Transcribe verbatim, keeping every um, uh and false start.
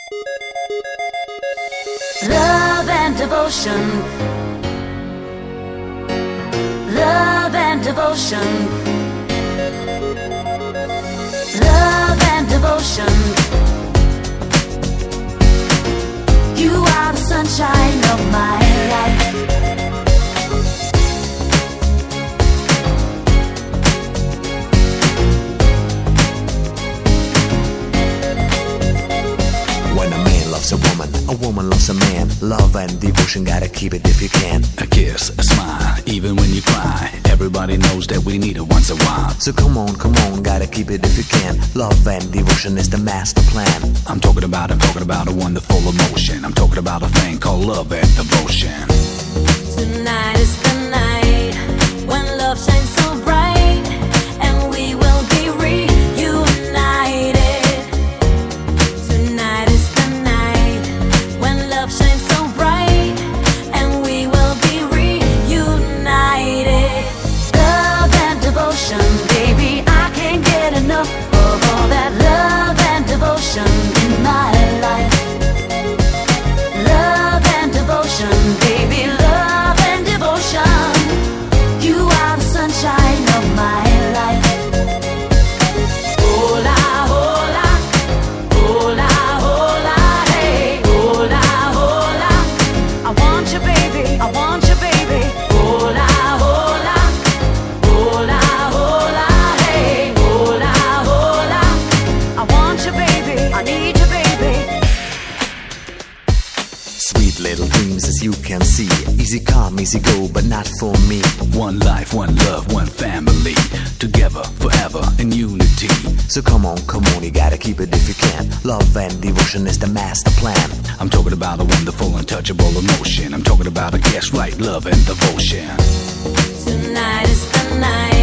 Love and devotion. Love and devotion. Love and devotion. You are the sunshine of my life. When a man loves a woman, a woman loves a man. Love and devotion, gotta keep it if you can. A kiss, a smile, even when you cry. Everybody knows that we need it once a while. So come on, come on, gotta keep it if you can. Love and devotion is the master plan. I'm talking about, I'm talking about a wonderful emotion. I'm talking about a thing called love and devotion. Tonight is the night when love shines so bright, and we will be reunited. Tonight is the night when love shines so bright, and we will be reunited. Love and devotion, baby, I can't get enough of all that love and devotion in my life. Love and devotion, baby, love and devotion. You are the sunshine of my life. Hola, hola, hola, hola, hey. Hola, hola, I want you, baby, I want you, baby. Hola, hola, hola, hola, hey. Hola, hola, I want you, baby, I need you, baby. Sweet little dreams as you can see. Easy come, easy go, but not for me. One life, one love, one family. Together, forever, in unity. So come on, come on, you gotta keep it if you can. Love and devotion is the master plan. I'm talking about a wonderful, untouchable emotion. I'm talking about a guess right, love and devotion. Tonight is the night